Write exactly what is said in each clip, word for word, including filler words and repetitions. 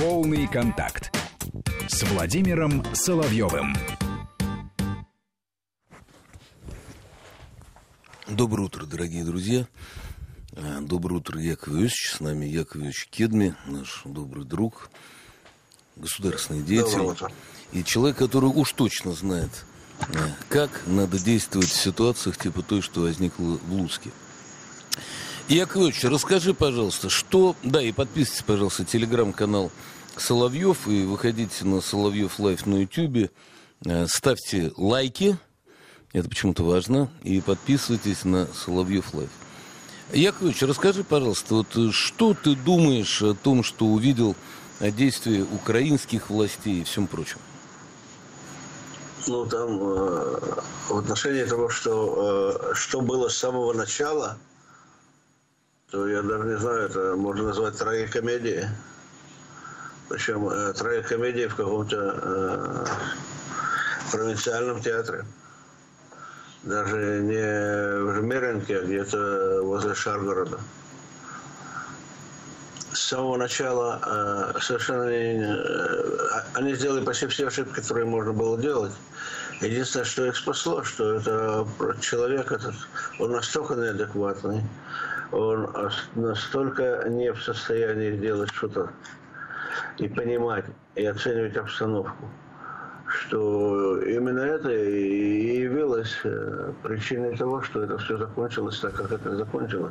Полный контакт с Владимиром Соловьевым. Доброе утро, дорогие друзья. Доброе утро, Яков Иосифович. С нами Яков Иосифович Кедми, наш добрый друг, государственный деятель. И человек, который уж точно знает, как надо действовать в ситуациях типа той, что возникла в Луцке. Яков Иосифович, расскажи, пожалуйста, что... Да, и подписывайтесь, пожалуйста, телеграм-канал Соловьев, и выходите на Соловьев Лайв на Ютьюбе, ставьте лайки, это почему-то важно, и подписывайтесь на Соловьев Лайв. Яков Иосифович, расскажи, пожалуйста, вот что ты думаешь о том, что увидел о действии украинских властей и всем прочем? Ну, там э, в отношении того, что, э, что было с самого начала, то я даже не знаю, это можно назвать трагикомедией. Причем э, трагикомедией в каком-то э, провинциальном театре. Даже не в Жмеринке, а где-то возле Шаргорода. С самого начала э, совершенно не, э, они сделали почти все ошибки, которые можно было делать. Единственное, что их спасло, что это человек этот, он настолько неадекватный, он настолько не в состоянии сделать что-то и понимать, и оценивать обстановку, что именно это и явилось причиной того, что это все закончилось так, как это закончилось.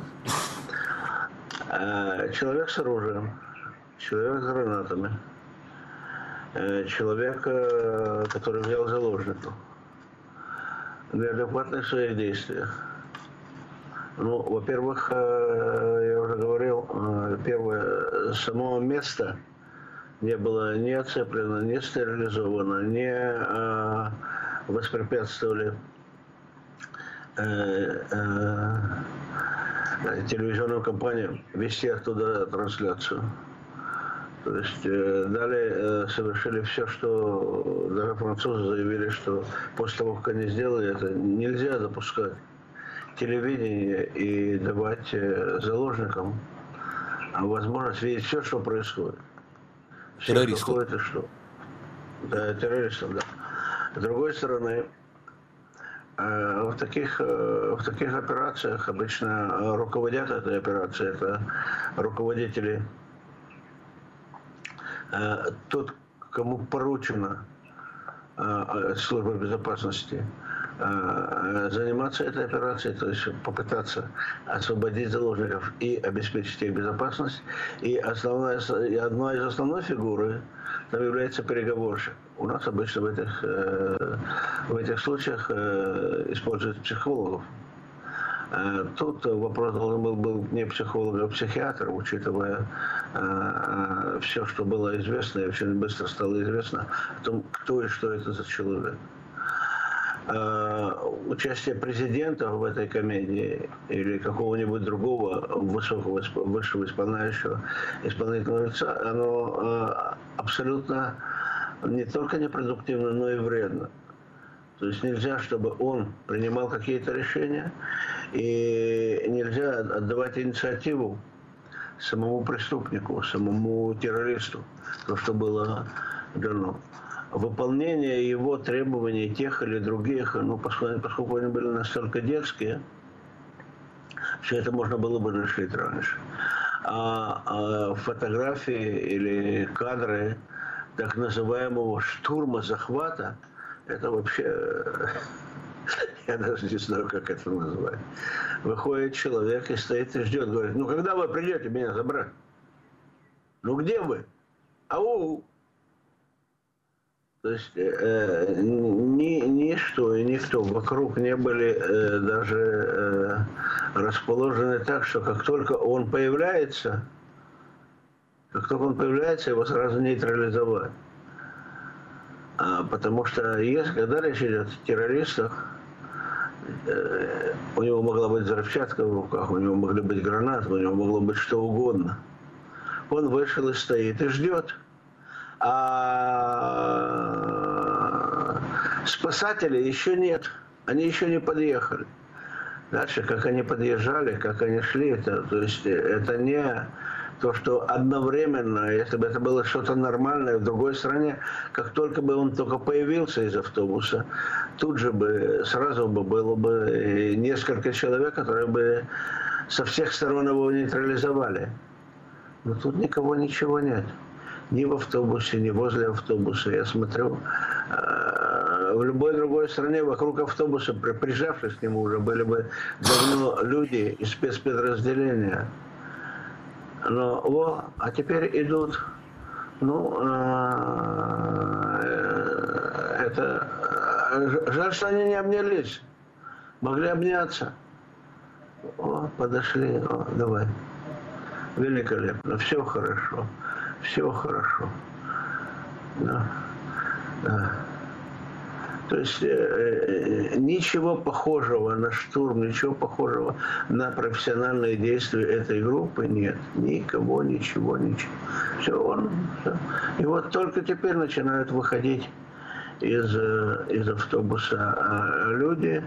Человек с оружием, человек с гранатами, человек, который взял заложников, неадекватный в своих действиях. Ну, во-первых, я уже говорил, первое, само место не было ни оцеплено, ни стерилизовано, не воспрепятствовали телевизионным компаниям вести оттуда трансляцию. То есть далее совершили все, что даже французы заявили, что после того, как они сделали это, нельзя допускать телевидение и давать заложникам возможность видеть все, что происходит. Все, Террористов. Что ходит и что. Да, террористов, да. С другой стороны, в таких, в таких операциях обычно руководят этой операцией, это руководители, тот, кому поручено служба безопасности заниматься этой операцией, то есть попытаться освободить заложников и обеспечить их безопасность. И основная, и одна из основных фигур там является переговорщик. У нас обычно в этих, в этих случаях используют психологов. Тут вопрос должен был быть не психолог, а психиатр, учитывая все, что было известно, и очень быстро стало известно о том, кто и что это за человек. Участие президента в этой комедии или какого-нибудь другого высокого, высшего исполняющего исполнительного лица, оно абсолютно не только непродуктивно, но и вредно. То есть нельзя, чтобы он принимал какие-то решения, и нельзя отдавать инициативу самому преступнику, самому террористу, то, что было дано. Выполнение его требований, тех или других, ну, поскольку, поскольку они были настолько детские, все это можно было бы решить раньше. А, а фотографии или кадры так называемого штурма, захвата, это вообще, я даже не знаю, как это назвать. Выходит человек и стоит и ждет, говорит, ну, когда вы придете меня забрать? Ну, где вы? Ау! То есть э, ни, ничто и никто вокруг не были э, даже э, расположены так, что как только он появляется, как только он появляется, его сразу нейтрализовать. А, потому что если, когда речь идет о террористах, э, у него могла быть взрывчатка в руках, у него могли быть гранаты, у него могло быть что угодно. Он вышел и стоит и ждет. А спасателей еще нет, они еще не подъехали. Дальше, как они подъезжали, как они шли, это, то есть это не То, что одновременно, если бы это было что-то нормальное в другой стране, как только бы он только появился из автобуса, тут же бы, сразу бы было бы несколько человек, которые бы со всех сторон его нейтрализовали. Но тут никого, ничего нет. Ни в автобусе, ни возле автобуса. Я смотрю, в любой другой стране вокруг автобуса, прижавшись к нему, уже были бы давно люди из спецподразделения. Но, о, а теперь идут, ну, это, жаль, что они не обнялись, могли обняться. О, подошли, о, давай. Великолепно, все хорошо, все хорошо. Да, да. То есть э, ничего похожего на штурм, ничего похожего на профессиональные действия этой группы нет. Никого, ничего, ничего. Все, он, все. И вот только теперь начинают выходить из, из автобуса люди.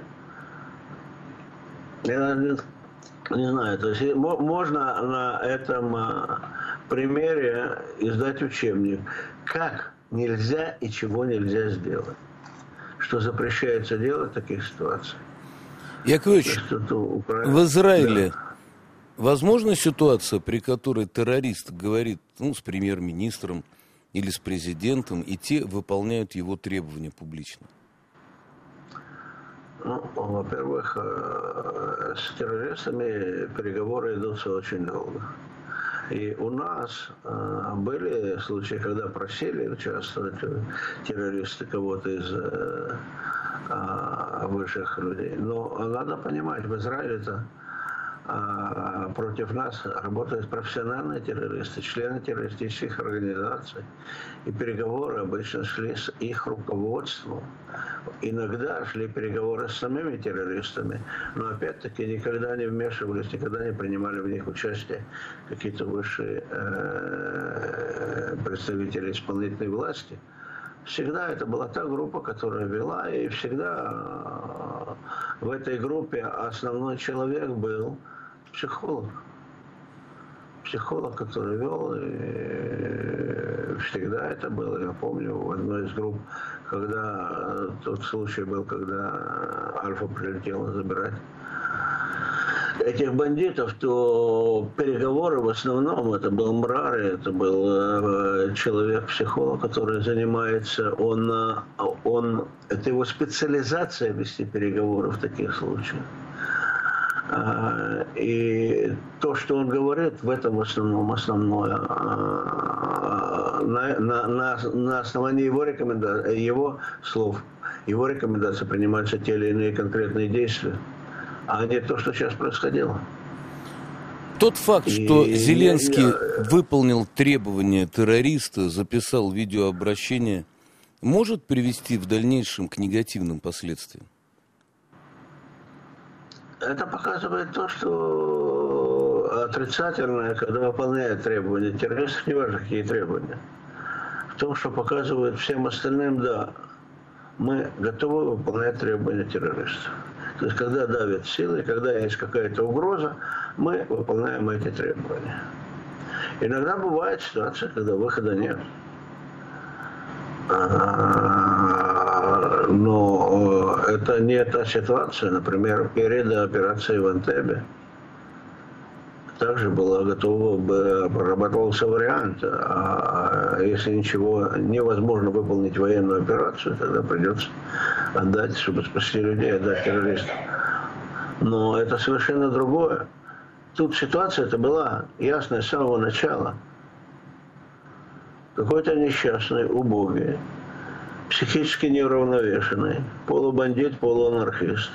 Я не, не знаю, то есть можно на этом примере издать учебник. Как нельзя и чего нельзя сделать. Что запрещается делать в таких ситуациях. Яковлевич, в Израиле да. возможна ситуация, при которой террорист говорит ну, с премьер-министром или с президентом, и те выполняют его требования публично? Ну, во-первых, с террористами переговоры идутся очень долго. И у нас э, были случаи, когда просили участвовать террористы кого-то из э, э, высших людей. Но надо понимать, в Израиле-то э, против нас работают профессиональные террористы, члены террористических организаций. И переговоры обычно шли с их руководством. Иногда шли переговоры с самими террористами, но опять-таки никогда не вмешивались, никогда не принимали в них участие какие-то высшие э, представители исполнительной власти. Всегда это была та группа, которая вела, и всегда э, в этой группе основной человек был психолог. Психолог, который вел, и всегда это было. Я помню, в одной из групп, когда тот случай был, когда Альфа прилетела забирать этих бандитов, то переговоры в основном, это был Мрари, это был человек-психолог, который занимается, он, он, это его специализация вести переговоры в таких случаях. И то, что он говорит, в этом в основном основное. На, на, на, на основании его рекомендаций, его слов, его рекомендаций принимаются те или иные конкретные действия, а не то, что сейчас происходило. Тот факт, и, что Зеленский я... выполнил требования террориста, записал видеообращение, может привести в дальнейшем к негативным последствиям? Это показывает то, что отрицательное, когда выполняет требования террористов, неважно какие требования, в том, что показывает всем остальным, да, мы готовы выполнять требования террористов. То есть, когда давят силы, когда есть какая-то угроза, мы выполняем эти требования. Иногда бывает ситуация, когда выхода нет. Но это не та ситуация. Например, перед операцией в Антебе также была готова, прорабатывался вариант. А если ничего невозможно выполнить военную операцию, тогда придется отдать, чтобы спасти людей, отдать террористов. Но это совершенно другое. Тут ситуация-то была ясная с самого начала. Какой-то несчастный, убогий, психически неуравновешенный, полубандит, полуанархист,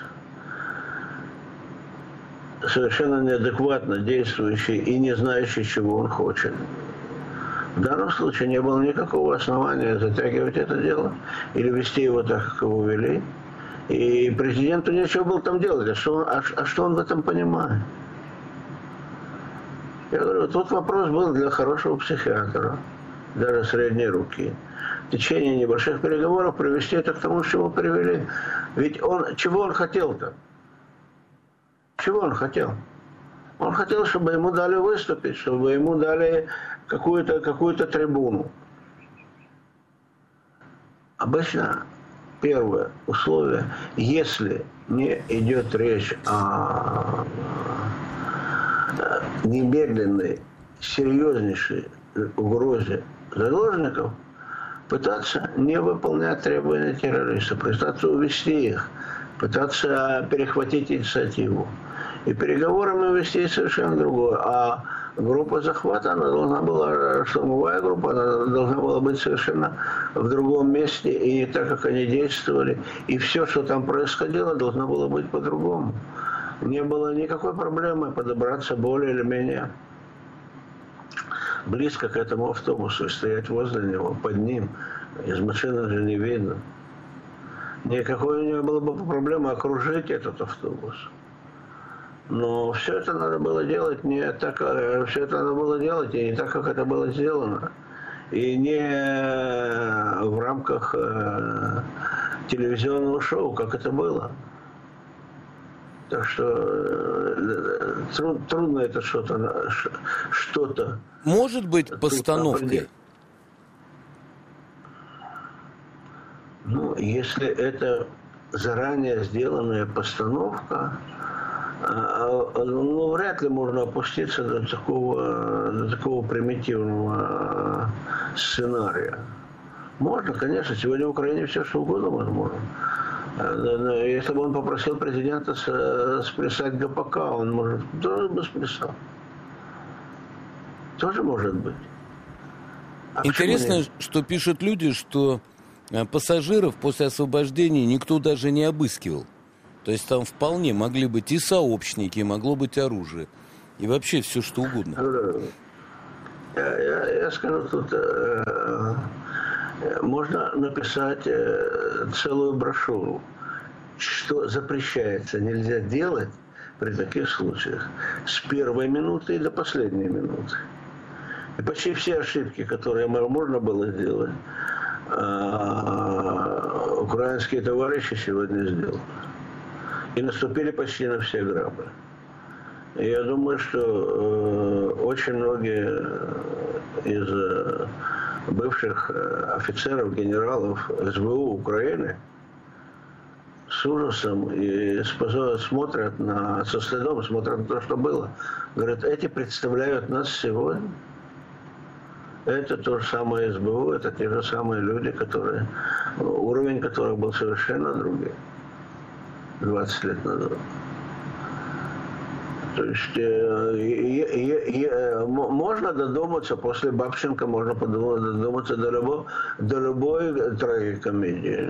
совершенно неадекватно действующий и не знающий, чего он хочет. В данном случае не было никакого основания затягивать это дело или вести его так, как его вели. И президенту нечего было там делать. А что он, а, а что он в этом понимает? Я говорю, тут вопрос был для хорошего психиатра, даже средней руки. В течение небольших переговоров привести это к тому, к чему привели. Ведь он, чего он хотел-то? Чего он хотел? Он хотел, чтобы ему дали выступить, чтобы ему дали какую-то, какую-то трибуну. Обычно первое условие, если не идет речь о немедленной, серьезнейшей угрозе заложников, пытаться не выполнять требования террористов, пытаться увести их, пытаться перехватить инициативу. И переговорами вести совершенно другое. А группа захвата, она должна была, штурмовая группа, она должна была быть совершенно в другом месте, и не так, как они действовали. И все, что там происходило, должно было быть по-другому. Не было никакой проблемы подобраться более или менее близко к этому автобусу и стоять возле него, под ним. Из машины же не видно. Никакой не было бы проблемы окружить этот автобус. Но все это надо было делать не так, все это надо было делать и не так, как это было сделано. И не в рамках телевизионного шоу, как это было. Так что труд, трудно это что-то, что-то. Может быть постановкой? Ну, если это заранее сделанная постановка, ну, вряд ли можно опуститься до такого, до такого примитивного сценария. Можно, конечно, сегодня в Украине все что угодно возможно. Если бы он попросил президента сплясать ГПК, он, может, тоже бы сплясал. Тоже может быть. А интересно, что пишут люди, что пассажиров после освобождения никто даже не обыскивал. То есть там вполне могли быть и сообщники, могло быть оружие. И вообще все, что угодно. Я, я, я скажу тут, э, можно написать э, целую брошюру, что запрещается, нельзя делать при таких случаях с первой минуты и до последней минуты. И почти все ошибки, которые можно было сделать, э, украинские товарищи сегодня сделали. И наступили почти на все грабли. И я думаю, что э, очень многие из э, бывших э, офицеров, генералов СБУ Украины с ужасом и с позором смотрят на, со стыдом смотрят на то, что было. Говорят, эти представляют нас сегодня. Это то же самое СБУ, это те же самые люди, которые, уровень которых был совершенно другим двадцать лет назад. То есть э, э, э, можно додуматься, после Бабченко можно додуматься до, любого, до любой трагикомедии.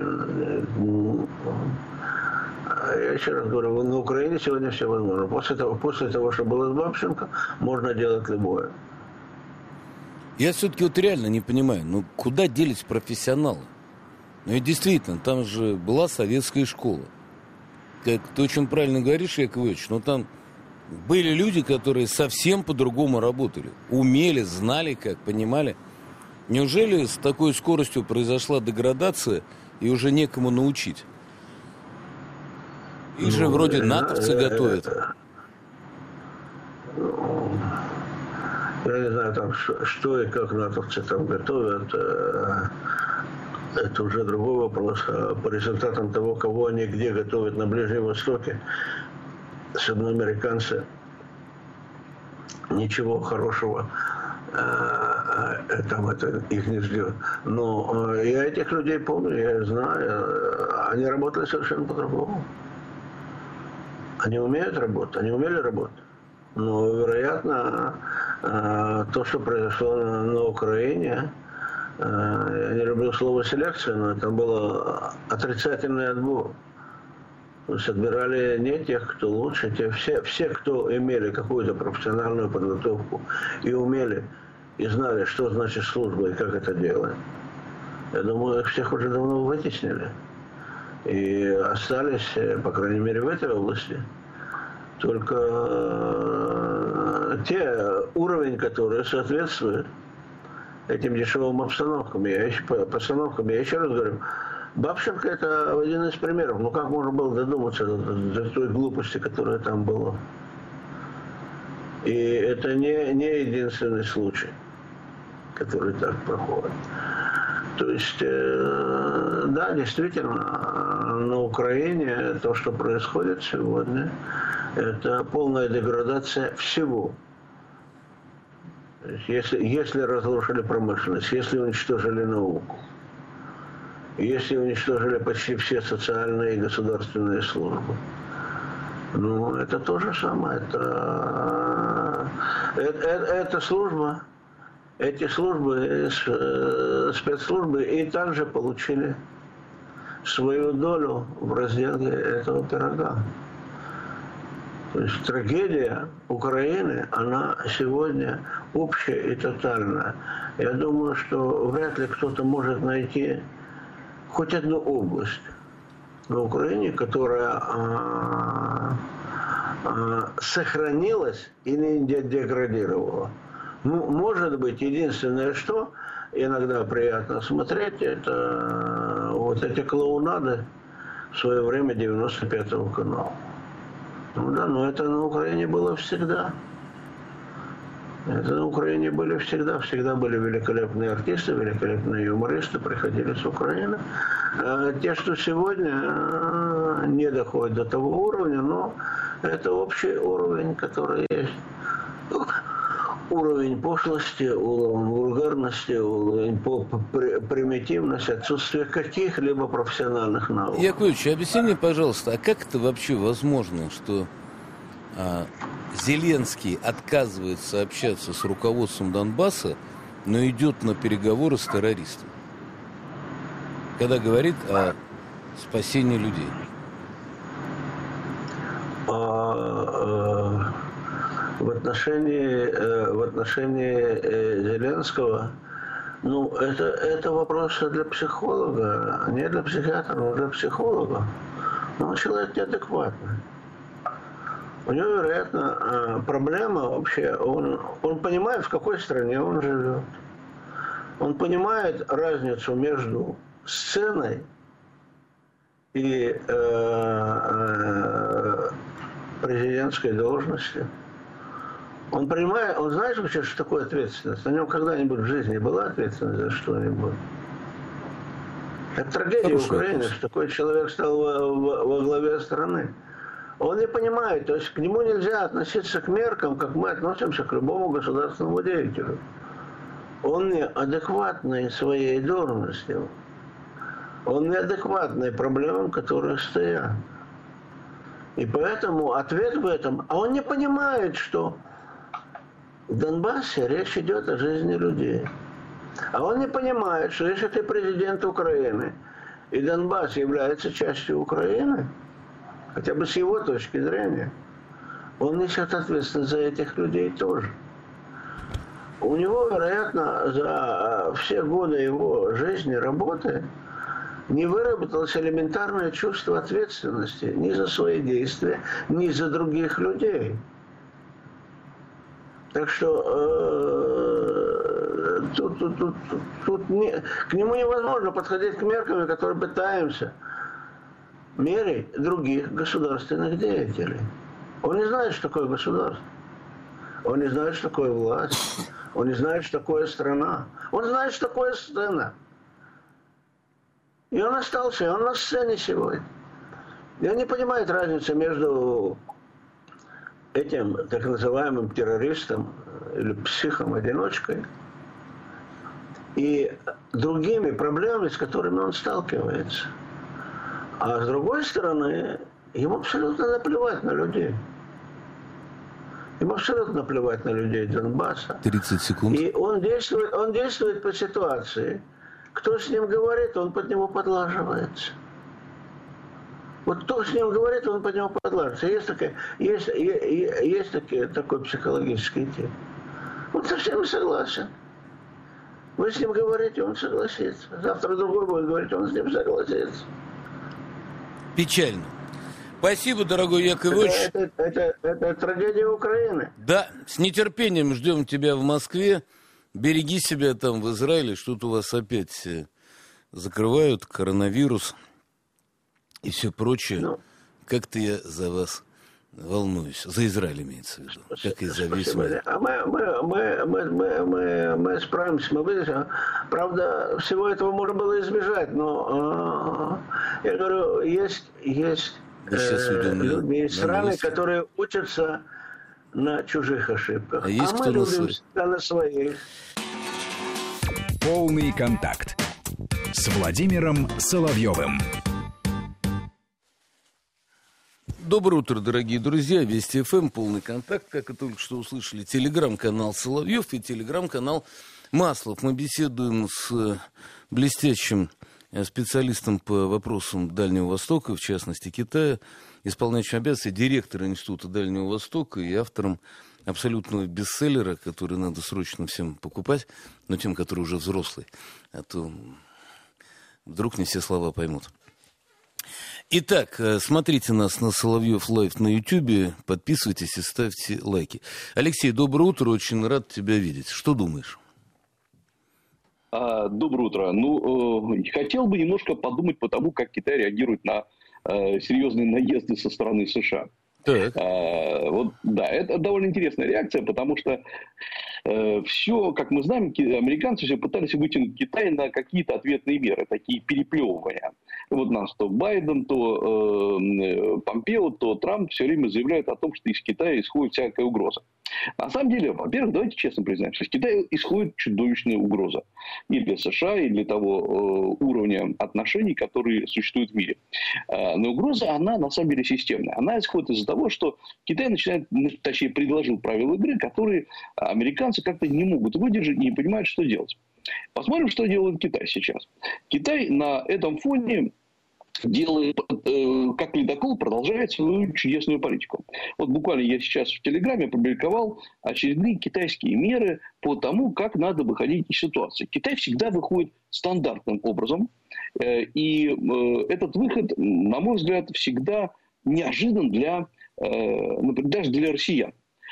Я еще раз говорю, на Украине сегодня все возможно. После того, после того, что было с Бабченко, можно делать любое. Я все-таки вот реально не понимаю, ну куда делись профессионалы? Ну и действительно, там же была советская школа. Как ты очень правильно говоришь, Яковлевич, но там были люди, которые совсем по-другому работали. Умели, знали как, понимали. Неужели с такой скоростью произошла деградация и уже некому научить? Их же ну, вроде натовцы э, готовят. Ну, я не знаю, там, что и как натовцы там готовят. Это уже другой вопрос. А по результатам того, кого они где готовят на Ближнем Востоке, особенно американцы, ничего хорошего э, там это их не ждет. Но э, я этих людей помню, я их знаю. Они работали совершенно по-другому. Они умеют работать, они умели работать. Но, вероятно, э, то, что произошло на, на Украине, э, я не люблю слово селекция, но это было отрицательный отбор. То есть отбирали не тех, кто лучше, те, все, все, кто имели какую-то профессиональную подготовку и умели, и знали, что значит служба и как это делать. Я думаю, их всех уже давно вытеснили. И остались, по крайней мере, в этой области, только те уровень, который соответствует этим дешевым обстановкам. Я еще, постановкам. Я еще раз говорю, Бабченко – это один из примеров. Ну, как можно было додуматься до, до той глупости, которая там была? И это не, не единственный случай, который так проходит. То есть, э, да, действительно, на Украине то, что происходит сегодня, это полная деградация всего. То есть, если, если разрушили промышленность, если уничтожили науку, если уничтожили почти все социальные и государственные службы, ну, это то же самое. Это, это, это служба, эти службы, спецслужбы и также получили свою долю в разделе этого пирога. То есть трагедия Украины, она сегодня общая и тотальная. Я думаю, что вряд ли кто-то может найти хоть одну область на Украине, которая а, а, сохранилась и не деградировала. Ну, может быть, единственное, что иногда приятно смотреть, это вот эти клоунады в свое время девяносто пятого канала. Ну да, но это на Украине было всегда. Это на Украине были всегда. Всегда были великолепные артисты, великолепные юмористы, приходили с Украины. А те, что сегодня не доходят до того уровня, но это общий уровень, который есть. Уровень пошлости, уровень вульгарности, уровень примитивности, отсутствие каких-либо профессиональных навыков. Яковлевич, объясни мне, пожалуйста, а как это вообще возможно, что а, Зеленский отказывается общаться с руководством Донбасса, но идет на переговоры с террористами, когда говорит о спасении людей? А, а... В отношении, в отношении Зеленского, ну, это, это вопрос для психолога, не для психиатра, но для психолога. Но он человек неадекватный. У него, вероятно, проблема вообще, он, он понимает, в какой стране он живет. Он понимает разницу между сценой и э, э, президентской должностью. Он понимает, он знает вообще, что такое ответственность? На нем когда-нибудь в жизни была ответственность за что-нибудь? Это трагедия Хорошо, Украины, что такой человек стал во, во, во главе страны. Он не понимает, то есть к нему нельзя относиться к меркам, как мы относимся к любому государственному деятелю. Он неадекватный своей должности. Он неадекватный проблемам, которые стоят. И поэтому ответ в этом... А он не понимает, что в Донбассе речь идет о жизни людей. А он не понимает, что если ты президент Украины, и Донбасс является частью Украины, хотя бы с его точки зрения, он несет ответственность за этих людей тоже. У него, вероятно, за все годы его жизни, работы, не выработалось элементарное чувство ответственности ни за свои действия, ни за других людей. Так что э, тут, тут, тут, тут не, к нему невозможно подходить к меркам, которые пытаемся мерить других государственных деятелей. Он не знает, что такое государство. Он не знает, что такое власть. Он не знает, что такое страна. Он знает, что такое сцена. И он остался, и он на сцене сегодня. И он не понимает разницы между этим так называемым террористом или психом-одиночкой и другими проблемами, с которыми он сталкивается. А с другой стороны, ему абсолютно наплевать на людей. Ему абсолютно наплевать на людей Донбасса. тридцать секунд. И он действует, он действует по ситуации. Кто с ним говорит, он под него подлаживается. Вот кто с ним говорит, он под него подлаживается. Есть, такая, есть, есть, есть такие, такой психологический тип. Он со всеми согласен. Вы с ним говорите, он согласится. Завтра другой будет говорить, он с ним согласится. Печально. Спасибо, дорогой Яковлевич. Это, это, это, это трагедия Украины. Да, с нетерпением ждем тебя в Москве. Береги себя там в Израиле. Что-то у вас опять закрывают, коронавирус и все прочее. Ну, как-то я за вас волнуюсь. За Израиль имеется в виду. Как и за весь мир. А мы, мы, мы, мы, мы, мы, мы справимся, мы выйдем. Правда, всего этого можно было избежать, но э, я говорю, есть, есть э, люди, есть страны, которые учатся на чужих ошибках. А, есть а кто мы на любим всегда на своих. Полный контакт с Владимиром Соловьевым. Доброе утро, дорогие друзья. Вести эф эм, полный контакт, как вы только что услышали. Телеграм-канал Соловьев и телеграм-канал Маслов. Мы беседуем с блестящим специалистом по вопросам Дальнего Востока, в частности Китая, исполняющим обязанности директора Института Дальнего Востока и автором абсолютного бестселлера, который надо срочно всем покупать, но тем, которые уже взрослые, а то вдруг не все слова поймут. Итак, смотрите нас на Соловьев Лайв на Ютьюбе, подписывайтесь и ставьте лайки. Алексей, доброе утро, очень рад тебя видеть. Что думаешь? Доброе утро. Ну, э, хотел бы немножко подумать по тому, как Китай реагирует на э, серьезные наезды со стороны США. Так. А, вот, да, это довольно интересная реакция, потому что э, все, как мы знаем, американцы все пытались вытянуть Китай на какие-то ответные меры, такие переплевывания. Вот нас то Байден, то э, Помпео, то Трамп все время заявляют о том, что из Китая исходит всякая угроза. На самом деле, во-первых, давайте честно признаем, что из Китая исходит чудовищная угроза. И для США, и для того э, уровня отношений, которые существуют в мире. Э, но угроза, она на самом деле системная. Она исходит из-за того, что Китай начинает, точнее, предложил правила игры, которые американцы как-то не могут выдержать и не понимают, что делать. Посмотрим, что делает Китай сейчас. Китай на этом фоне делает, э, как ледокол, продолжает свою чудесную политику. Вот буквально я сейчас в Телеграме опубликовал очередные китайские меры по тому, как надо выходить из ситуации. Китай всегда выходит стандартным образом. Э, и э, этот выход, на мой взгляд, всегда неожидан для, э, например, даже для россиян.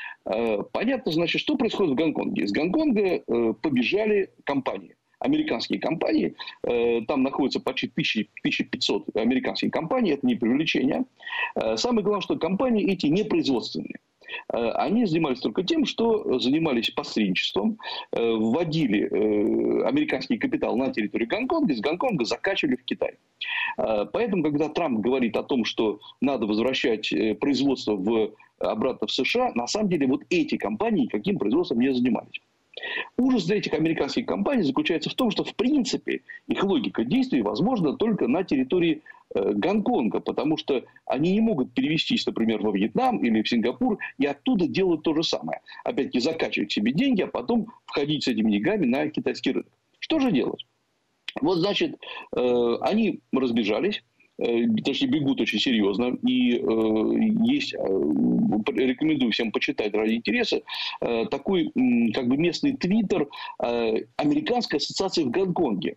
Э, понятно, значит, что происходит в Гонконге. Из Гонконга э, побежали компании. Американские компании, э, там находится почти тысяча пятьсот американских компаний, это не преувеличение. Э, самое главное, что компании эти не производственные. Э, они занимались только тем, что занимались посредничеством, э, вводили э, американский капитал на территорию Гонконга, из Гонконга закачивали в Китай. Э, поэтому, когда Трамп говорит о том, что надо возвращать э, производство в, обратно в США, на самом деле вот эти компании каким производством не занимались. Ужас для этих американских компаний заключается в том, что в принципе их логика действий возможна только на территории э, Гонконга, потому что они не могут перевестись, например, во Вьетнам или в Сингапур и оттуда делать то же самое. Опять-таки закачивать себе деньги, а потом входить с этими деньгами на китайский рынок. Что же делать? Вот, значит, э, они разбежались. Точнее, бегут очень серьезно. И э, есть, э, рекомендую всем почитать ради интереса, э, такой э, как бы местный твиттер э, Американской ассоциации в Гонконге,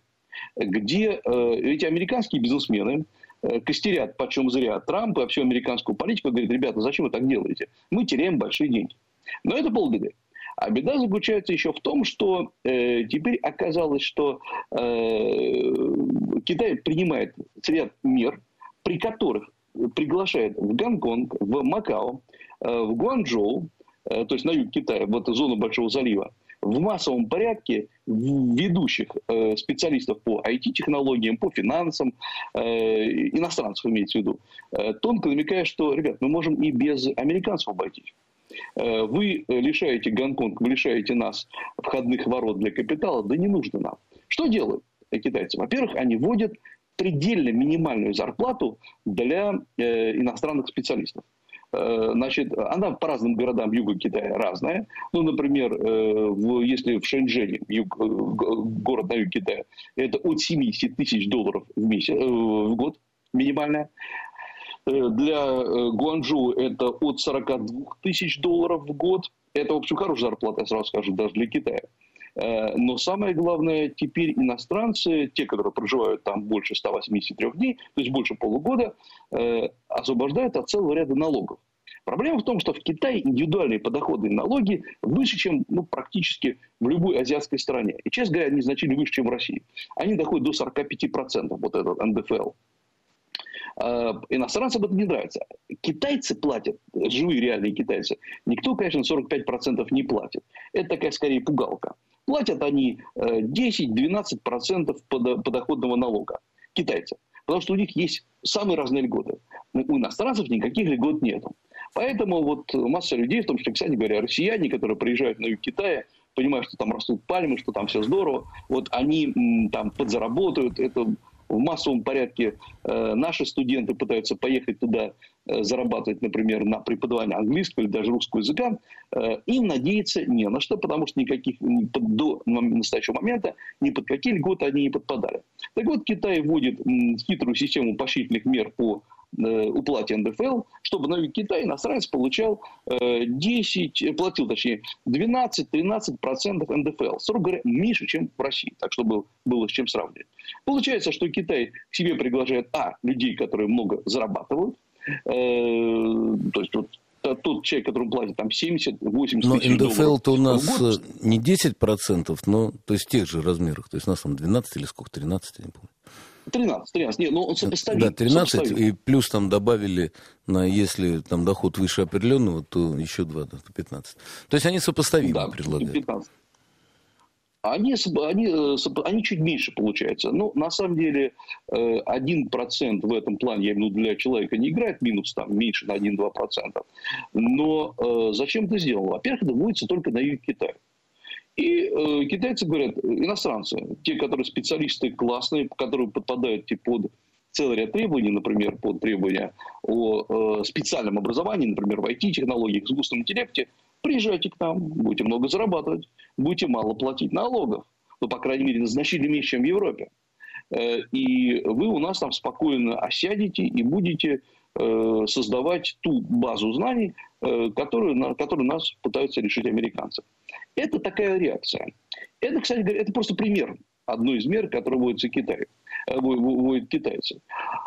где э, эти американские бизнесмены э, костерят почем зря Трампа и всю американскую политику, говорят: ребята, зачем вы так делаете? Мы теряем большие деньги. Но это полбеды. А беда заключается еще в том, что э, теперь оказалось, что э, Китай принимает ряд мер, при которых приглашает в Гонконг, в Макао, э, в Гуанчжоу, э, то есть на юг Китая, в эту зону Большого залива, в массовом порядке ведущих э, специалистов по ай ти-технологиям, по финансам, э, иностранцев имеется в виду, э, тонко намекая, что, ребят, мы можем и без американцев обойтись. Вы лишаете Гонконг, вы лишаете нас входных ворот для капитала, да не нужно нам. Что делают китайцы? Во-первых, они вводят предельно минимальную зарплату для э, иностранных специалистов. Э, значит, она по разным городам юга Китая разная. Ну, например, э, в, если в Шэньчжэне, юг, э, город на юге Китая, это от семьдесят тысяч долларов в, месяц, э, в год минимальная. Для Гуанчжоу это от сорок два тысяч долларов в год. Это, в общем, хорошая зарплата, я сразу скажу, даже для Китая. Но самое главное, теперь иностранцы, те, которые проживают там больше ста восьмидесяти трёх дней, то есть больше полугода, освобождают от целого ряда налогов. Проблема в том, что в Китае индивидуальные подоходные налоги выше, чем ну, практически в любой азиатской стране. И, честно говоря, они значительно выше, чем в России. Они доходят до сорока пяти процентов, вот этот эн дэ эф эл. Иностранцам это не нравится. Китайцы платят, живые реальные китайцы. Никто, конечно, сорок пять процентов не платит. Это такая, скорее, пугалка. Платят они десять-двенадцать процентов подоходного налога. Китайцы. Потому что у них есть самые разные льготы. У иностранцев никаких льгот нет. Поэтому вот масса людей, в том числе, кстати говоря, россияне, которые приезжают на юг Китая, понимают, что там растут пальмы, что там все здорово, вот они м, там подзаработают, это в массовом порядке. Э, наши студенты пытаются поехать туда, э, зарабатывать, например, на преподавание английского или даже русского языка. Э, им надеяться не на что, потому что никаких ни под, до настоящего момента ни под какие льготы они не подпадали. Так вот, Китай вводит м, хитрую систему поощрительных мер по уплате эн дэ эф эл, чтобы на Китай иностранец получал десять, платил, точнее, двенадцать-тринадцать процентов эн дэ эф эл. Строго говоря, меньше, чем в России. Так что было, было с чем сравнивать. Получается, что Китай к себе приглашает, а, людей, которые много зарабатывают, э, то есть вот тот человек, который платит там семьдесят-восемьдесят тысяч долларов. Но эн дэ эф эл-то у нас не десять процентов, но то есть в тех же размерах. То есть у нас там двенадцать или сколько, тринадцать, я не помню. тринадцать, тринадцать, нет, но он сопоставим. Да, тринадцать, сопоставим. И плюс там добавили, на, если там доход выше определенного, то еще два, да, пятнадцать. То есть они сопоставимо да, предлагают. пятнадцать. Они, они, они чуть меньше получается. Но на самом деле один процент в этом плане, я имею в виду, для человека не играет, минус там меньше на один-два процента. Но зачем это сделано? Во-первых, это вводится только на юге Китая. И э, китайцы говорят, иностранцы, те, которые специалисты классные, которые подпадают типа, под целый ряд требований, например, под требования о э, специальном образовании, например, в ай ти-технологиях, искусственном интеллекте, приезжайте к нам, будете много зарабатывать, будете мало платить налогов. Ну, по крайней мере, значительно меньше, чем в Европе. Э, и вы у нас там спокойно осядете и будете э, создавать ту базу знаний, э, которую, на, которую нас пытаются решить американцы. Это такая реакция. Это, кстати говоря, это просто пример одной из мер, которую вводится Китай, вводят китайцы.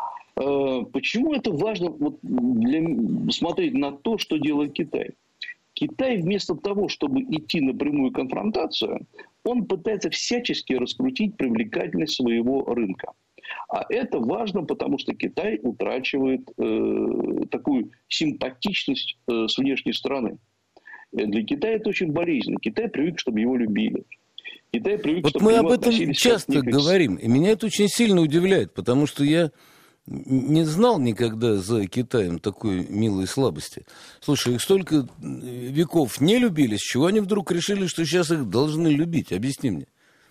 Почему это важно вот для, смотреть на то, что делает Китай? Китай вместо того, чтобы идти на прямую конфронтацию, он пытается всячески раскрутить привлекательность своего рынка. А это важно, потому что Китай утрачивает э, такую симпатичность э, с внешней стороны. Для Китая это очень болезненно. Китай привык, чтобы его любили. Китай привык, вот чтобы мы к нему об этом часто как... говорим. И меня это очень сильно удивляет, потому что я не знал никогда за Китаем такой милой слабости. Слушай, их столько веков не любили, с чего они вдруг решили, что сейчас их должны любить? Объясни мне.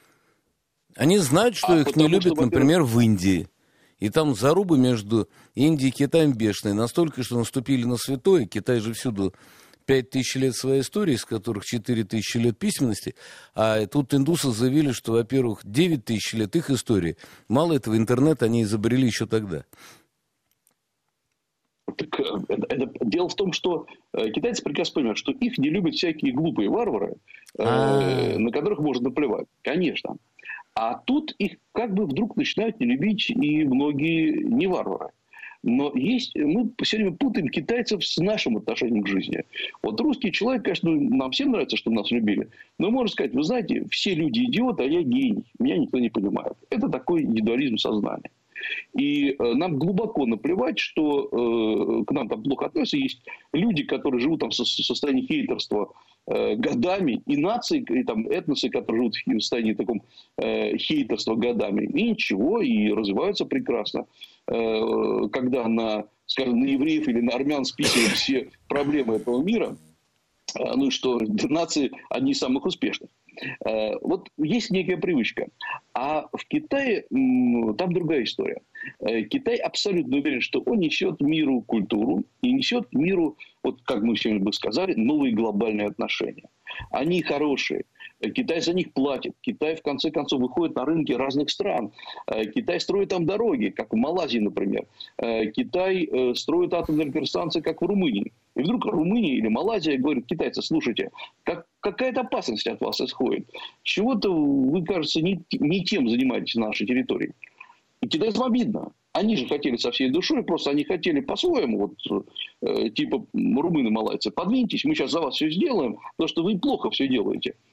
Они знают, что а их не любят, что, например, в Индии. И там зарубы между Индией и Китаем бешеные. Настолько, что наступили на святое. Китай же всюду пять тысяч лет своей истории, из которых четыре тысячи лет письменности. А тут индусы заявили, что, во-первых, девять тысяч лет их истории. Мало этого, интернет они изобрели еще тогда. Так, это, это, дело в том, что э, китайцы прекрасно понимают, что их не любят всякие глупые варвары, э, на которых можно наплевать. Конечно. А тут их как бы вдруг начинают не любить и многие не варвары. Но есть, мы все время путаем китайцев с нашим отношением к жизни. Вот русский человек, конечно, нам всем нравится, чтобы нас любили. Но можно сказать, вы знаете, все люди идиоты, а я гений. Меня никто не понимает. Это такой индивидуализм сознания. И э, нам глубоко наплевать, что э, к нам там плохо относятся. Есть люди, которые живут там в состоянии хейтерства э, годами, и нации, и там этносы, которые живут в состоянии таком э, хейтерства годами. И ничего, и развиваются прекрасно. Э, когда на, скажем, на евреев или на армян списывают все проблемы этого мира, э, ну и что, нации одни из самых успешных. Вот есть некая привычка. А в Китае там другая история. Китай абсолютно уверен, что он несет миру культуру и несет миру, вот как мы сегодня бы сказали, новые глобальные отношения. Они хорошие. Китай за них платит. Китай, в конце концов, выходит на рынки разных стран. Китай строит там дороги, как в Малайзии, например. Китай строит атомные электростанции, как в Румынии. И вдруг Румыния или Малайзия говорят: китайцы, слушайте, как, какая-то опасность от вас исходит. Чего-то вы, кажется, не, не тем занимаетесь на нашей территории. И китайцам обидно. Они же хотели со всей душой, просто они хотели по-своему, вот, э, типа румыны, малайцы, подвиньтесь, мы сейчас за вас все сделаем, потому что вы плохо все делаете.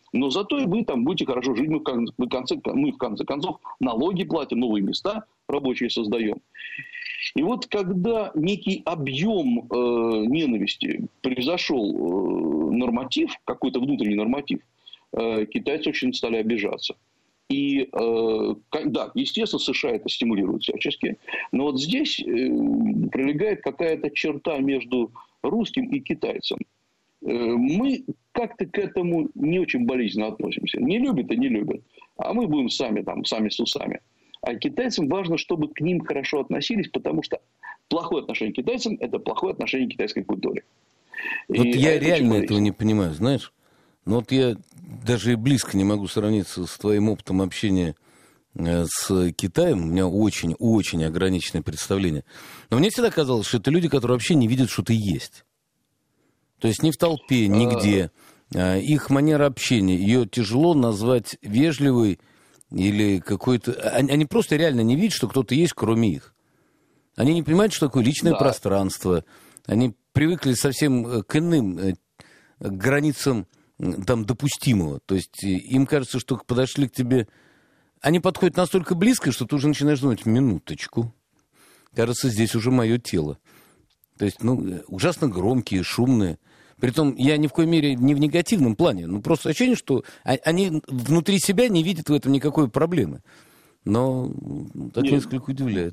Но зато и вы там будете хорошо жить, мы в конце, мы в конце, мы в конце концов налоги платим, новые места рабочие создаем. И вот когда некий объем э, ненависти превзошел э, норматив, какой-то внутренний норматив, э, китайцы очень стали обижаться. И, э, да, естественно, США это стимулирует всячески, но вот здесь э, пролегает какая-то черта между русским и китайцем. Э, мы как-то к этому не очень болезненно относимся. Не любят и не любят. А мы будем сами там, сами с усами. А китайцам важно, чтобы к ним хорошо относились, потому что плохое отношение к китайцам – это плохое отношение к китайской культуре. Вот и я реально этого не понимаю, знаешь. Ну вот я даже и близко не могу сравниться с твоим опытом общения с Китаем. У меня очень-очень ограниченное представление. Но мне всегда казалось, что это люди, которые вообще не видят, что ты есть. То есть ни в толпе, нигде. Их манера общения, ее тяжело назвать вежливой или какой-то... Они, они просто реально не видят, что кто-то есть, кроме их. Они не понимают, что такое личное да. пространство. Они привыкли совсем к иным к границам там, допустимого. То есть им кажется, что подошли к тебе... Они подходят настолько близко, что ты уже начинаешь думать, минуточку. Кажется, здесь уже мое тело. То есть, ну, ужасно громкие, шумные. Притом, я ни в коей мере не в негативном плане. Ну, просто ощущение, что они внутри себя не видят в этом никакой проблемы. Но так Нет. несколько удивляет.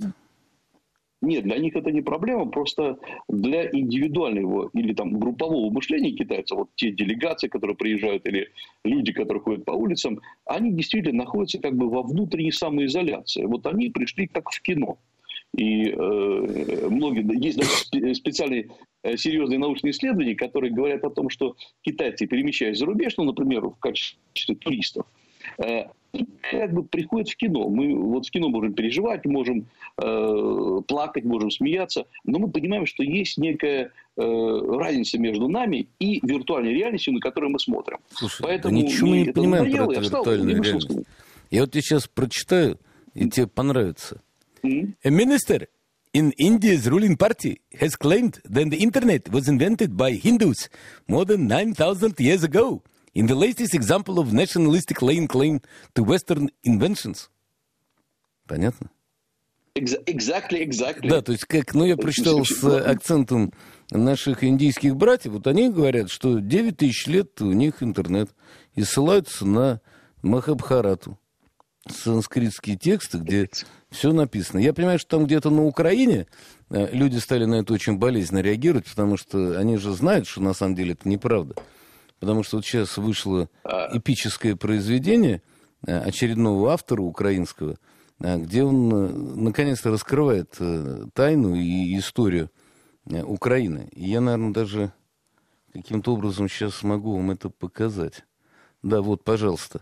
Нет, для них это не проблема, просто для индивидуального или там группового мышления китайцев, вот те делегации, которые приезжают, или люди, которые ходят по улицам, они действительно находятся как бы во внутренней самоизоляции. Вот они пришли как в кино. И э, многие, есть даже специальные э, серьезные научные исследования, которые говорят о том, что китайцы, перемещаясь за рубеж, ну, например, в качестве туристов, э, как бы приходят в кино. Мы вот в кино можем переживать, можем э, плакать, можем смеяться, но мы понимаем, что есть некая э, разница между нами и виртуальной реальностью, на которую мы смотрим. Слушай, Поэтому да ничего мы не понимаем про эту виртуальную реальность. Я вот тебе сейчас прочитаю, и тебе понравится. Mm-hmm. A minister in India's ruling party has claimed that the internet was invented by Hindus more than nine thousand years ago. In the latest example of nationalistic laying claim to Western inventions. Понятно? Exactly, exactly. Да, то есть, как, ну, я прочитал с акцентом наших индийских братьев, вот они говорят, что девять тысяч лет у них интернет, и ссылаются на Махабхарату, санскритские тексты, где все написано. Я понимаю, что там где-то на Украине люди стали на это очень болезненно реагировать, потому что они же знают, что на самом деле это неправда. Потому что вот сейчас вышло эпическое произведение очередного автора украинского, где он наконец-то раскрывает тайну и историю Украины. И я, наверное, даже каким-то образом сейчас смогу вам это показать. Да, вот, пожалуйста.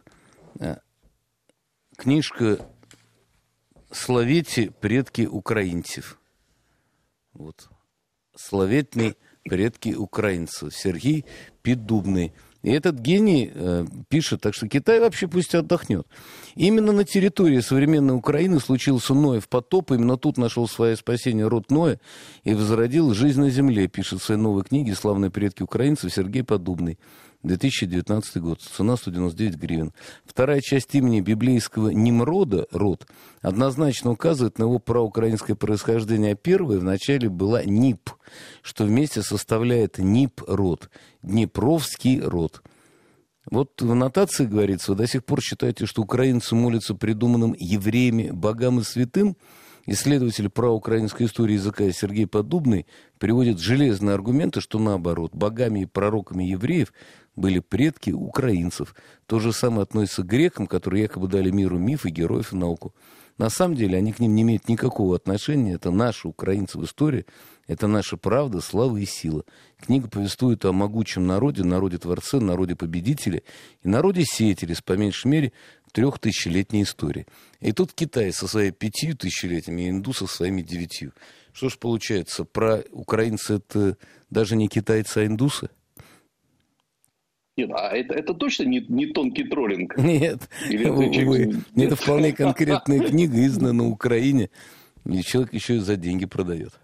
Книжка «Славети предки украинцев». Вот. «Славетные предки украинцев». Сергей Поддубный. И этот гений э, пишет, так что Китай вообще пусть отдохнет. Именно на территории современной Украины случился Ноев потоп. Именно тут нашел свое спасение род Ноя и возродил жизнь на земле, пишет в своей новой книге «Славные предки украинцев» Сергей Поддубный. две тысячи девятнадцатый год. Цена сто девяносто девять гривен. Вторая часть имени библейского Нимрода, род, однозначно указывает на его проукраинское происхождение. А первая вначале была Нип, что вместе составляет Нип-род. Днепровский род. Вот в аннотации говорится, вы до сих пор считаете, что украинцы молятся придуманным евреями богам и святым? Исследователь праукраинской истории языка Сергей Поддубный приводит железные аргументы, что наоборот, богами и пророками евреев были предки украинцев. То же самое относится к грекам, которые якобы дали миру мифы, героев и науку. На самом деле они к ним не имеют никакого отношения. Это наши украинцы в истории, это наша правда, слава и сила. Книга повествует о могучем народе, народе-творце, народе-победителе и народе-сеятеле с, по меньшей мере, трехтысячелетней историей. И тут Китай со своими пятью тысячелетиями, и индусы со своими девятью. Что ж получается, про украинцы это даже не китайцы, а индусы? Нет, а это, это точно не, не тонкий троллинг? Нет, это, увы, это вполне конкретная книга, издана на Украине, и человек еще и за деньги продает.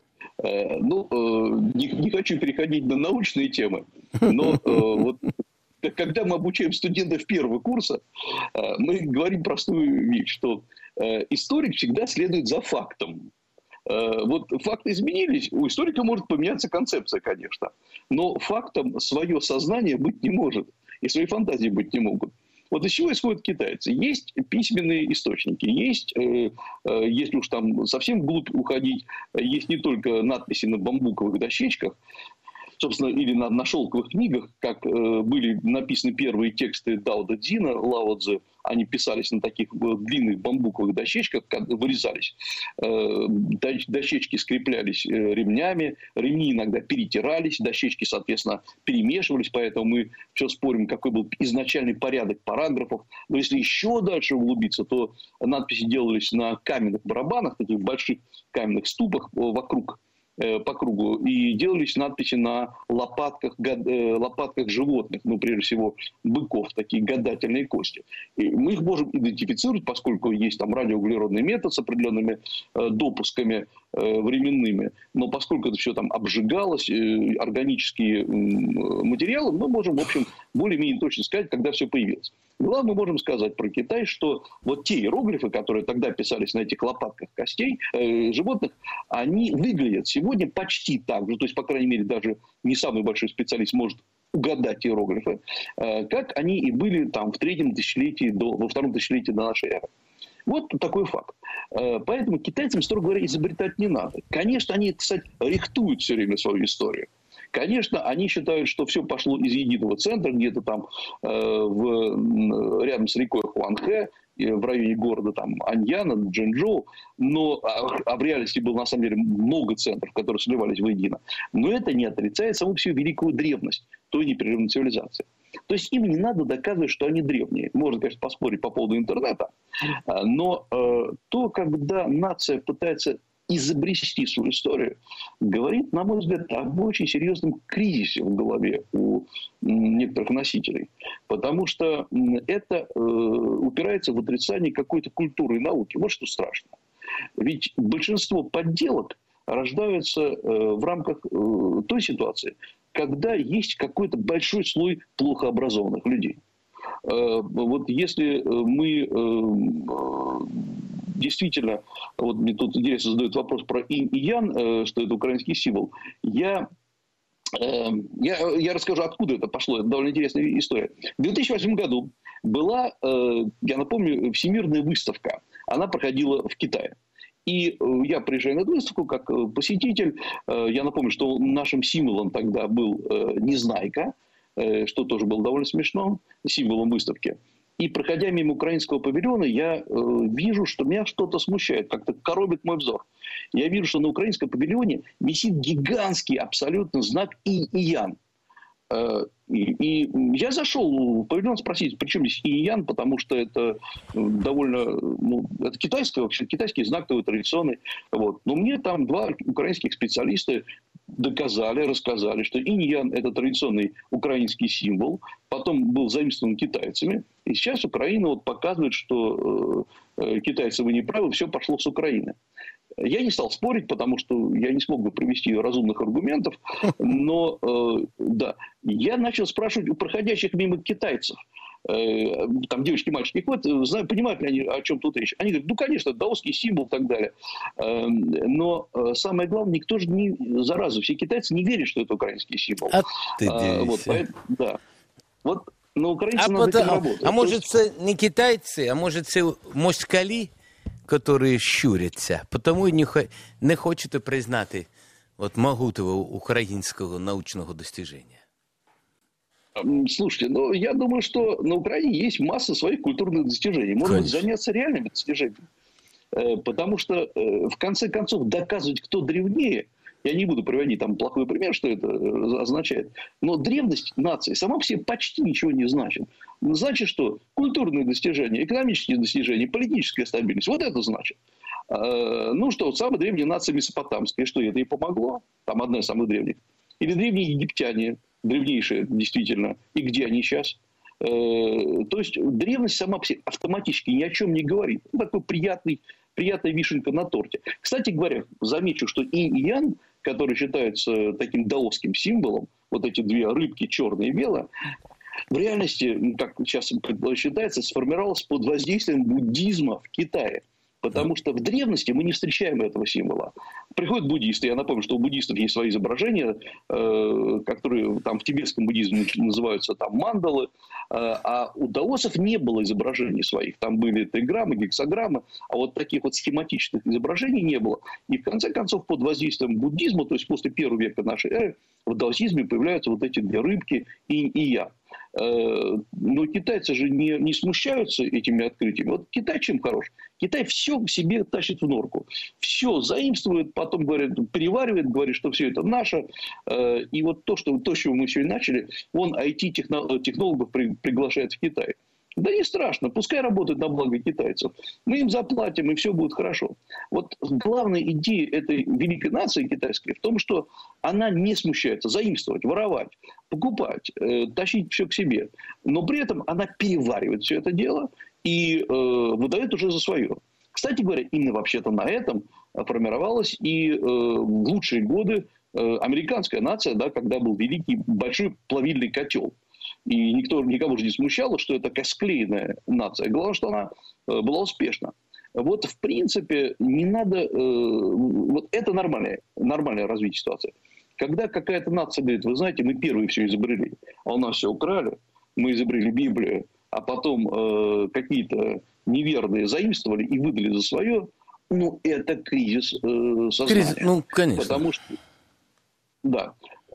Ну, не, не хочу переходить на научные темы, но вот когда мы обучаем студентов первого курса, мы говорим простую вещь, что историк всегда следует за фактом. Вот факты изменились, у историка может поменяться концепция, конечно, но фактом свое сознание быть не может, и свои фантазии быть не могут. Вот из чего исходят китайцы? Есть письменные источники, есть, э, э, если уж там совсем вглубь уходить, есть не только надписи на бамбуковых дощечках, собственно, или на, на шелковых книгах, как э, были написаны первые тексты Дао Дэ Цзина, Лао Цзы, они писались на таких длинных бамбуковых дощечках, вырезались. Э, дощечки скреплялись ремнями, ремни иногда перетирались, дощечки, соответственно, перемешивались, поэтому мы все спорим, какой был изначальный порядок параграфов. Но если еще дальше углубиться, то надписи делались на каменных барабанах, таких больших каменных ступах вокруг, по кругу, и делались надписи на лопатках, лопатках животных, ну, прежде всего, быков, такие гадательные кости. И мы их можем идентифицировать, поскольку есть там радиоуглеродный метод с определенными допусками временными, но поскольку это все там обжигалось, органические материалы, мы можем, в общем, более-менее точно сказать, когда все появилось. Главное, мы можем сказать про Китай, что вот те иероглифы, которые тогда писались на этих лопатках костей э, животных, они выглядят сегодня почти так же, то есть, по крайней мере, даже не самый большой специалист может угадать иероглифы, э, как они и были там в третьем тысячелетии, до, во втором тысячелетии до нашей эры. Вот такой факт. Поэтому китайцам, строго говоря, изобретать не надо. Конечно, они, кстати, рихтуют все время свою историю. Конечно, они считают, что все пошло из единого центра, где-то там э, в, рядом с рекой Хуанхэ, в районе города там, Аньяна, Чжэнчжоу, но а, а в реальности было на самом деле много центров, которые сливались воедино. Но это не отрицает саму всю великую древность той непрерывной цивилизации. То есть им не надо доказывать, что они древние. Можно, конечно, поспорить по поводу интернета, но э, то, когда нация пытается изобрести свою историю, говорит, на мой взгляд, об очень серьезном кризисе в голове у некоторых носителей. Потому что это э, упирается в отрицание какой-то культуры и науки. Вот что страшно. Ведь большинство подделок рождаются э, в рамках э, той ситуации, когда есть какой-то большой слой плохо образованных людей. Э, вот если мы... Э, Действительно, вот мне тут интересно задают вопрос про инь и ян, что это украинский символ. Я, я, я расскажу, откуда это пошло. Это довольно интересная история. В две тысячи восьмом году была, я напомню, всемирная выставка. Она проходила в Китае. И я приезжаю на эту выставку как посетитель. Я напомню, что нашим символом тогда был Незнайка, что тоже было довольно смешно, символом выставки. И, проходя мимо украинского павильона, я э, вижу, что меня что-то смущает, как-то коробит мой взор. Я вижу, что на украинском павильоне висит гигантский абсолютно знак инь и ян. Э, и, и я зашел в павильон спросить, при чем здесь инь и ян, потому что это довольно, ну, это китайский, вообще, китайский знак такой традиционный. Вот. Но мне там два украинских специалиста доказали, рассказали, что инь и ян – это традиционный украинский символ, потом был заимствован китайцами, и сейчас Украина вот показывает, что э, китайцы, вы не правы, все пошло с Украины. Я не стал спорить, потому что я не смог бы привести разумных аргументов, но э, да, я начал спрашивать у проходящих мимо китайцев. Там девочки, мальчики, вот, знаю, понимают ли они, о чем тут речь. Они говорят, ну, конечно, даосский символ и так далее. Но самое главное, никто же не, зараза, все китайцы не верят, что это украинский символ. А, а, вот, поэтому, да. Вот на украинцев а надо потом, работать. А может, это не китайцы, а может, это москалі, которые щуряться, потому і не, не хочуть признати от могутого українського научного достижения. Слушайте, ну, я думаю, что на Украине есть масса своих культурных достижений. Можно Конечно. заняться реальными достижениями. Потому что, в конце концов, доказывать, кто древнее, я не буду приводить там плохой пример, что это означает, но древность нации сама по себе почти ничего не значит. Значит, что культурные достижения, экономические достижения, политическая стабильность, вот это значит. Ну что, самая древняя нация месопотамская, что это и помогло? Там одна из самых древних. Или древние египтяне, древнейшие действительно, и где они сейчас. То есть древность сама по себе автоматически ни о чем не говорит. Такой приятный, приятная вишенка на торте. Кстати говоря, замечу, что инь и ян, который считается таким даосским символом, вот эти две рыбки, черное и белое, в реальности, как сейчас считается, сформировалась под воздействием буддизма в Китае. Потому что в древности мы не встречаем этого символа. Приходят буддисты, я напомню, что у буддистов есть свои изображения, э, которые там в тибетском буддизме называются там мандалы, э, а у даосов не было изображений своих. Там были теграммы, гексограммы, а вот таких вот схематичных изображений не было. И в конце концов под воздействием буддизма, то есть после первого века нашей эры, в даосизме появляются вот эти две рыбки инь и ян. Но китайцы же не, не смущаются этими открытиями. Вот Китай чем хорош? Китай все к себе тащит в норку. Все заимствует, потом говорит, переваривает, говорит, что все это наше. И вот то, что, то, с чего мы сегодня начали, он ай ти-технологов приглашает в Китай. Да не страшно, пускай работают на благо китайцев. Мы им заплатим, и все будет хорошо. Вот главная идея этой великой нации китайской в том, что она не смущается заимствовать, воровать, покупать, э, тащить все к себе. Но при этом она переваривает все это дело и э, выдает уже за свое. Кстати говоря, именно вообще-то на этом формировалась и э, в лучшие годы э, американская нация, да, когда был великий большой плавильный котел. И никто, никого же не смущало, что это такая склеенная нация. Главное, что она была успешна. Вот, в принципе, не надо... Э, вот это нормальное, нормальное развитие ситуации. Когда какая-то нация говорит, вы знаете, мы первые все изобрели, а у нас все украли, мы изобрели Библию, а потом э, какие-то неверные заимствовали и выдали за свое, ну, это кризис э, сознания. Кризис, ну, конечно. Потому что... Да.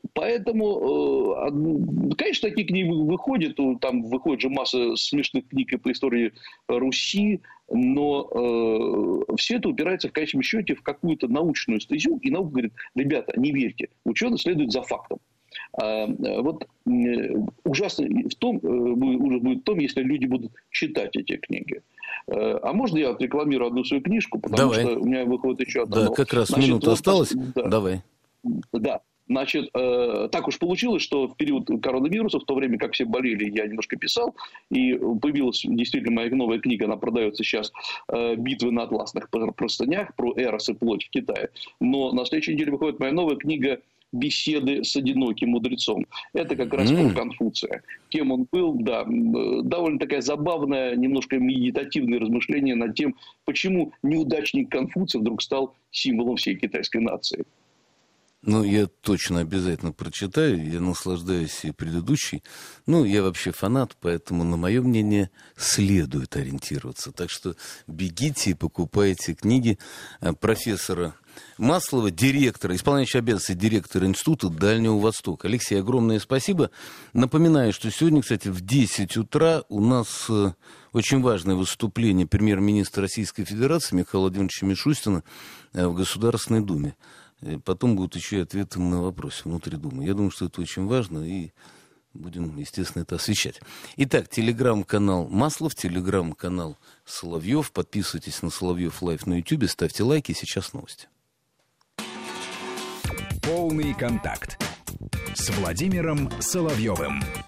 Поэтому, конечно, такие книги выходят, там выходит же масса смешных книг и по истории Руси, но э, все это упирается в конечном счете в какую-то научную стезю, и наука говорит, ребята, не верьте, ученый следует за фактом. А, вот ужасно в том, ужас будет в том, если люди будут читать эти книги. А можно я отрекламирую одну свою книжку, потому Давай. что у меня выходит еще одна. Да, как раз Значит, минута вот, осталась. Да. Давай. Да. Значит, э, так уж получилось, что в период коронавируса, в то время как все болели, я немножко писал, и появилась действительно моя новая книга, она продается сейчас, э, «Битвы на атласных простынях», про Эрос и плоть в Китае. Но на следующей неделе выходит моя новая книга «Беседы с одиноким мудрецом». Это как раз mm. про Конфуция. Кем он был, да, довольно такая забавная, немножко медитативное размышление над тем, почему неудачник Конфуция вдруг стал символом всей китайской нации. Ну, я точно обязательно прочитаю, я наслаждаюсь и предыдущей. Ну, я вообще фанат, поэтому, на мое мнение, следует ориентироваться. Так что бегите и покупайте книги профессора Маслова, директора, исполняющего обязанности директора Института Дальнего Востока. Алексей, огромное спасибо. Напоминаю, что сегодня, кстати, в десять утра у нас очень важное выступление премьер-министра Российской Федерации Михаила Владимировича Мишустина в Государственной Думе. Потом будут еще и ответы на вопросы внутри Думы. Я думаю, что это очень важно, и будем, естественно, это освещать. Итак, телеграм-канал Маслов, телеграм-канал Соловьев. Подписывайтесь на Соловьев Лайв на Ютьюбе, ставьте лайки. Сейчас новости. Полный контакт с Владимиром Соловьевым.